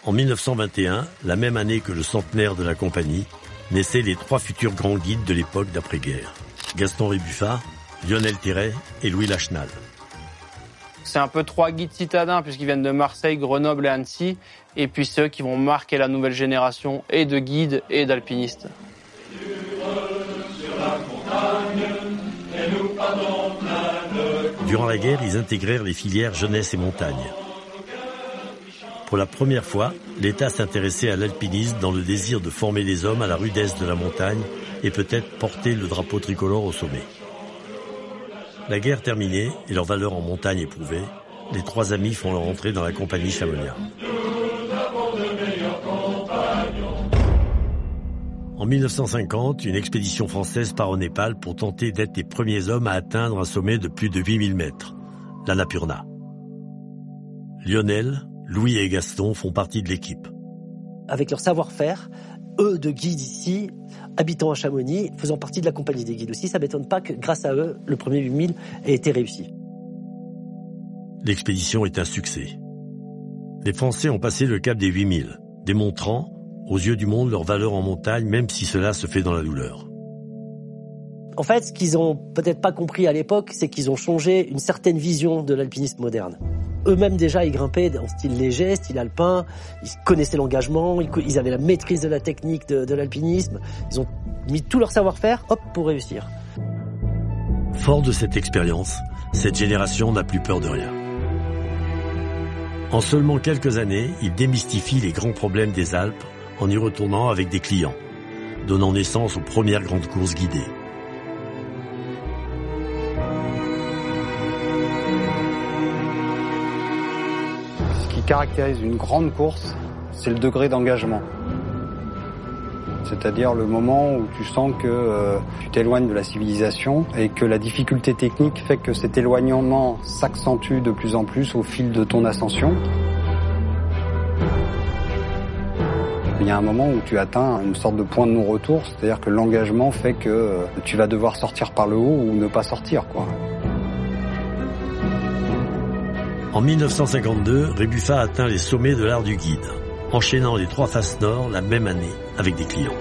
En 1921, la même année que le centenaire de la compagnie, naissaient les 3 futurs grands guides de l'époque d'après-guerre. Gaston Rébuffat, Lionel Terray et Louis Lachenal. C'est un peu 3 guides citadins puisqu'ils viennent de Marseille, Grenoble et Annecy. Et puis ceux qui vont marquer la nouvelle génération et de guides et d'alpinistes. Durant la guerre, ils intégrèrent les filières jeunesse et montagne. Pour la première fois, l'État s'intéressait à l'alpinisme dans le désir de former les hommes à la rudesse de la montagne et peut-être porter le drapeau tricolore au sommet. La guerre terminée et leur valeur en montagne éprouvée, les 3 amis font leur entrée dans la compagnie Chamoniarde. En 1950, une expédition française part au Népal pour tenter d'être les premiers hommes à atteindre un sommet de plus de 8000 mètres, l'Annapurna. Lionel, Louis et Gaston font partie de l'équipe. Avec leur savoir-faire, eux de guides ici, habitant à Chamonix, faisant partie de la compagnie des guides aussi, ça ne m'étonne pas que grâce à eux, le premier 8000 ait été réussi. L'expédition est un succès. Les Français ont passé le cap des 8000, démontrant, aux yeux du monde, leur valeur en montagne, même si cela se fait dans la douleur. En fait, ce qu'ils ont peut-être pas compris à l'époque, c'est qu'ils ont changé une certaine vision de l'alpinisme moderne. Eux-mêmes déjà, ils grimpaient en style léger, style alpin, ils connaissaient l'engagement, ils avaient la maîtrise de la technique de l'alpinisme, ils ont mis tout leur savoir-faire, pour réussir. Fort de cette expérience, cette génération n'a plus peur de rien. En seulement quelques années, ils démystifient les grands problèmes des Alpes en y retournant avec des clients, donnant naissance aux premières grandes courses guidées. Ce qui caractérise une grande course, c'est le degré d'engagement. C'est-à-dire le moment où tu sens que tu t'éloignes de la civilisation et que la difficulté technique fait que cet éloignement s'accentue de plus en plus au fil de ton ascension. Il y a un moment où tu atteins une sorte de point de non-retour, c'est-à-dire que l'engagement fait que tu vas devoir sortir par le haut ou ne pas sortir, quoi. En 1952, Rébuffat atteint les sommets de l'art du guide, enchaînant les 3 faces nord la même année avec des clients.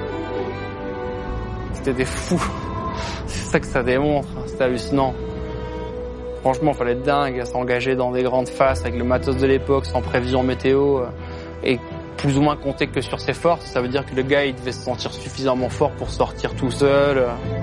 C'était des fous. C'est ça que ça démontre. C'était hallucinant. Franchement, il fallait être dingue à s'engager dans des grandes faces avec le matos de l'époque, sans prévision météo, et plus ou moins compter que sur ses forces. Ça veut dire que le gars, il devait se sentir suffisamment fort pour sortir tout seul.